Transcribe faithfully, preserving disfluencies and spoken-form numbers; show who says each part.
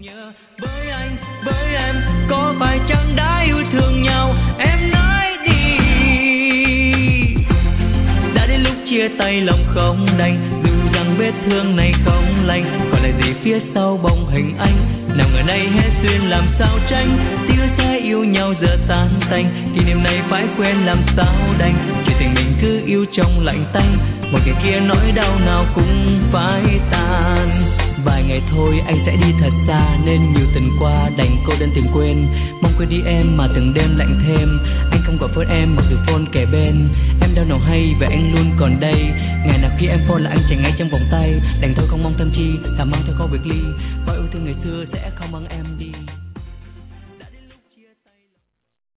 Speaker 1: Với anh, với em, có phải chăng đã yêu thương nhau? Em nói đi. Đã đến lúc chia tay lòng không đành, dù rằng vết thương này không lành, còn lại gì phía sau bóng hình anh? Nào ngờ nay hết duyên làm sao tránh, tiếc sẽ yêu nhau giờ tan tành, kỷ niệm này phải quên làm sao đành, chuyện tình mình cứ yêu trong lạnh tanh, một ngày kia nỗi đau nào cũng phải tan. Vài ngày thôi anh sẽ đi thật xa, nên nhiều tuần qua đành cô đơn tìm quên, mong quên đi em mà từng đêm lạnh thêm. Anh không gọi phone em mặc dù phone kề bên, em đau nào hay về anh luôn còn đây, ngày nào khi em phone là anh chạy ngay trong vòng tay, đành thôi không mong thêm chi là mang theo câu biệt ly, bao yêu thương ngày xưa sẽ không mang em